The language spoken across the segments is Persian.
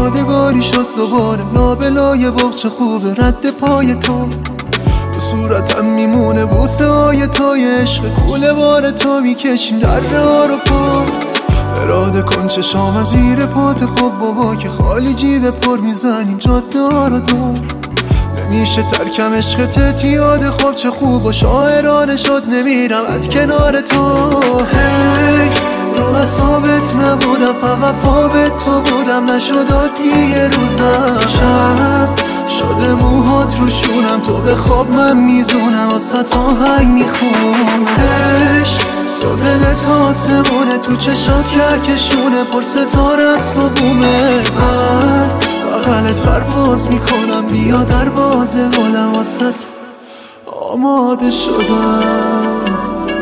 یادگاری شد دوباره لابلای بغچه خوبه رد پای تو به صورتم میمونه بوسه های توی عشق کوله بار تو میکشیم در ها رو پا اراده کن چشامم زیر پات خب بابا که خالی جیب پر میزنیم جاده ها رو دور نمیشه ترکم عشقت یاد خواب چه خوب و شاعرانه شد نمیرم از کنار تو هی رو اصابت نبودم فقط خواب تو بودم نشد عادی یه روزم شب شده موهات رو شونم تو به خواب من میزونم واسه آهنگ میخونم عشق تو دلت آسمونه تو چشات کهکشونه پر ستاره از تو بومه من بغلت پرواز میکنم بیا در باز قلم واسه آماده شدم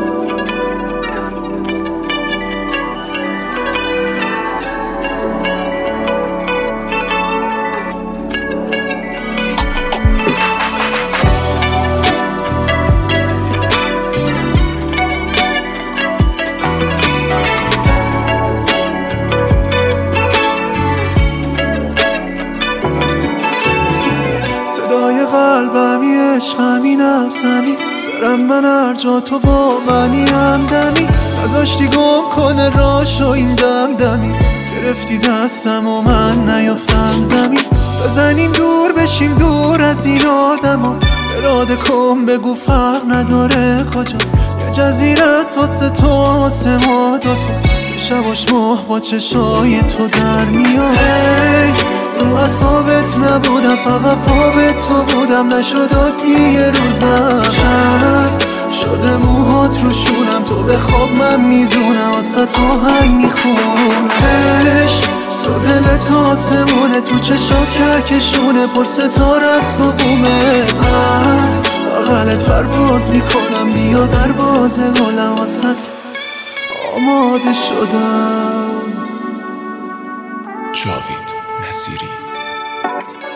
صدای قلبمی عشقمی نفسمی برم من هر جا تو با منی همدمی نذاشتی گم کنه راشو این دمدمی گرفتی دستم و من نیافتم زمین بزنیم دور بشیم دور از این آدما اراده کن بگو فرق نداره کجا یه جزیره است واسه تو واسه ما دوتا که شباش ماه با چشای تو در میاد رو اصابت نبودم فقط خواب تو بودم نشد عادی یه روزم شب شده موهات رو شونم تو به خواب من میزونم واسه آهنگ میخونم عشق تو دلت آسمونه تو چشات کهکشونه پر ستاره از تو بومه من بغلت پرواز میکنم بیا در باز قلم واسه آماده شدم جاوید نصیری